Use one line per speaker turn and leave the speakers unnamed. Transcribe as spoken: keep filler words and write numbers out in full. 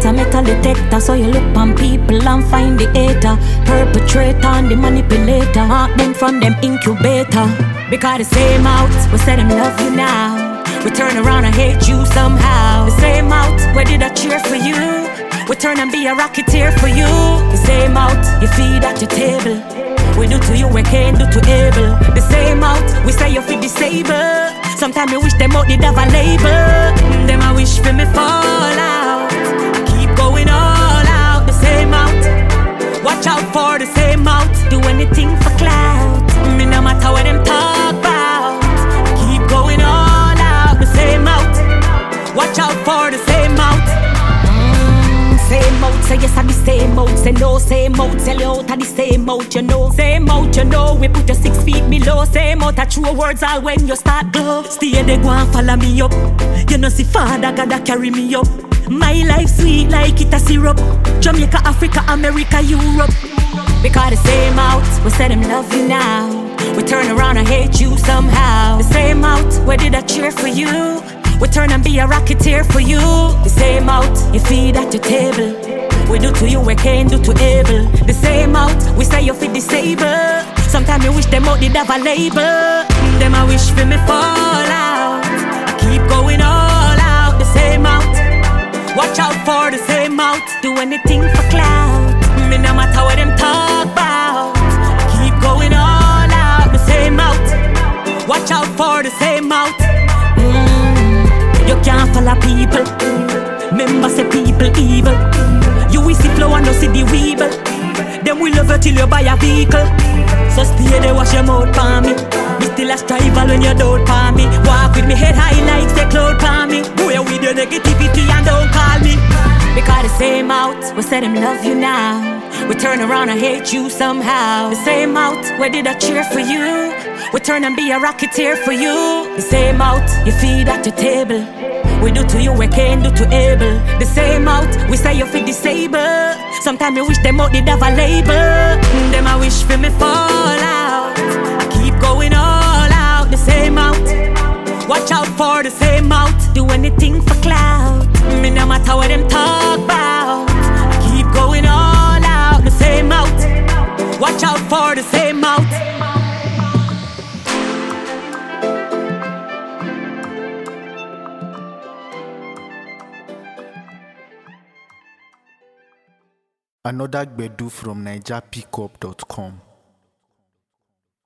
a metal detector, so you look on people and find the hater, perpetrator and the manipulator. Mark them from them incubator. Because the same out, we say them love you now, we turn around and hate you somehow. The same out, where did I cheer for you, we turn and be a rocketeer for you. The same out, you feed at your table, we do to you, we can't do to able. The same out, we say you feel disabled. Sometimes we wish them out did have a label. Them I wish for me fall out. I keep going all out. The same out, watch out for the same out. Do anything for clout. Me no matter what them talk about. Keep going all out. The same out, watch out for the same out. Same out, say yes I the same out. Say no, same out, sell you out of the same out, you know. Same out, you know, we put you six feet below. Same out, I true words all when you start glow. Stay there, go and follow me up. You know see Father God that carry me up. My life sweet like it a syrup. Jamaica, Africa, America, Europe. Because the same out, we say them love you now, we turn around and hate you somehow. The same out, where did I cheer for you, we turn and be a rocketeer for you. The same out, you feed at your table, we do to you, we can't do to able. The same out, we say you feel disabled. Sometimes you wish them out did have a label. Them I wish for me fall out. I keep going all out. The same out, watch out for the same out. Do anything for clout. Me no matter what them talk about. I keep going all out. The same out, watch out for the same out. You can't follow people. Remember say people evil. You will see flow and no see the weeble. Then we love you till you buy a vehicle. So stay there, wash your mouth for me. Me still a striver when you don't for me. Walk with me head high like the cloud for me. Go away with your negativity and don't call me. Because the same out, we say them love you now, we turn around and hate you somehow. The same out, where did I cheer for you, we turn and be a rocketeer for you. The same out, you feed at your table, we do to you, we can't do to able. The same out, we say you feel disabled. Sometimes you wish them out did have a label. Them I wish for me fall out. I keep going all out. The same out, watch out for the same out. Do anything for clout. Me no matter what them talk about. I keep going all out. The same out, watch out for the same out.
Another Gbedu from Niger Pickup dot com.